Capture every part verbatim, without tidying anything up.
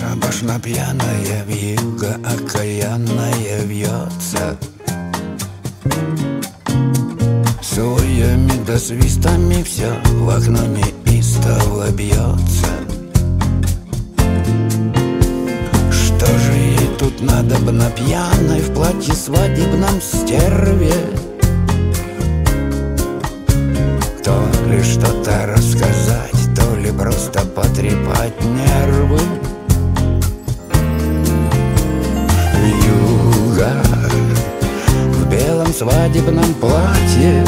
Башна пьяная, вьюга окаянная вьется, своими да свистами все в окно неистово бьется. Что же ей тут надобно пьяной в платье свадебном стерве? То ли что-то рассказать, то ли просто потрепать нервы. Вьюга в белом свадебном платье,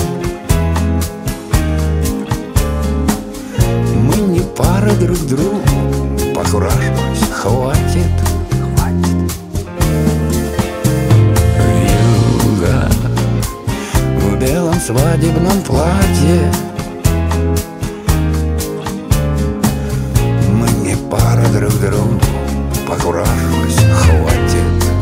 мы не пара друг другу, покуражилась, хватит. Вьюга в белом свадебном платье, мы не пара друг другу, покуражилась, хватит.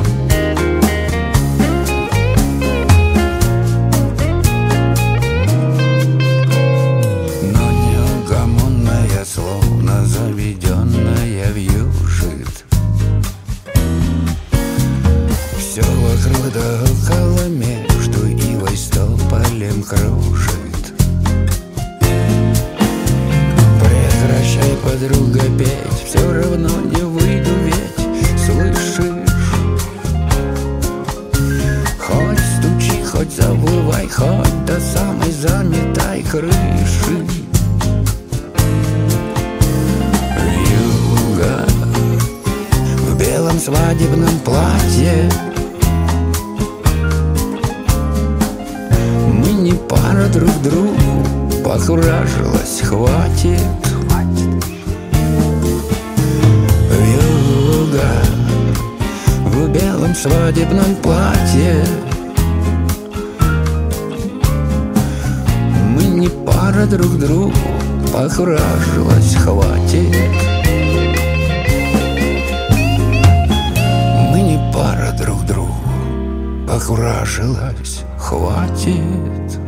Но неугомонная, словно заведенная, вьюжит все вокруг да около, между ивой с тополем кружит. Прекращай, подруга, петь, все равно не выйду ведь, слышишь? Хоть стучи, хоть завывай, хоть до самой заметай крыши. Вьюга в белом свадебном платье, мы не пара друг другу, покуражилась, хватит. Вьюга в белом свадебном платье, мы не пара друг другу, покуражилась, хватит. Мы не пара друг другу, покуражилась, хватит.